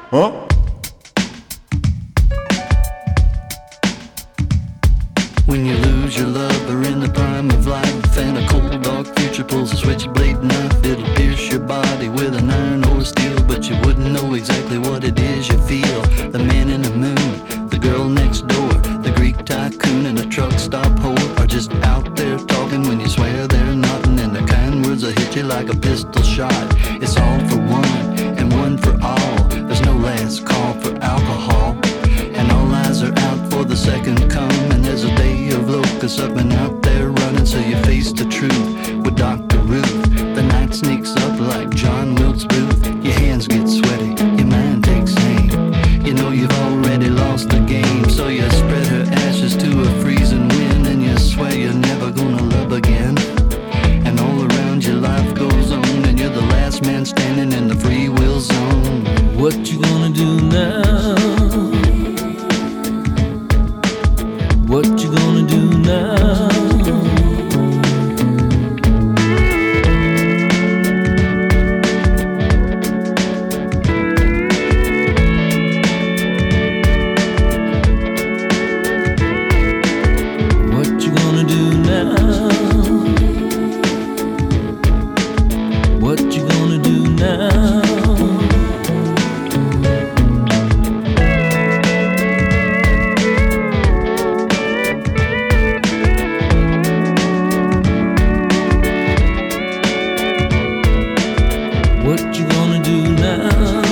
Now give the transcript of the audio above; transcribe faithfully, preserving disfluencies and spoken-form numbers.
Huh? When you lose your lover in the prime of life, and a cold dark future pulls a switchblade knife, it'll pierce your body with an iron or steel, but you wouldn't know exactly what it is you feel. The man in the moon, the girl next door, the Greek tycoon and the truck stop whore are just out there talking when you swear they're nothing, and the kind words will hit you like a pistol shot. It's all for one and one for all. There's no last call for alcohol, and all eyes are out for the second come, and there's a day of locusts up and out there running, so you face the truth with Doctor Ruth. The night sneaks up like John Wilkes Booth. Your hands get sweaty, your mind takes aim. You know you've already lost the game, so you spread her ashes to a freezing wind, and you swear you're never gonna love again. And all around you life goes on, and you're the last man standing in the free will zone. What you gonna do now? What you gonna do now? What you gonna do now? What you gonna do now? What you gonna do now?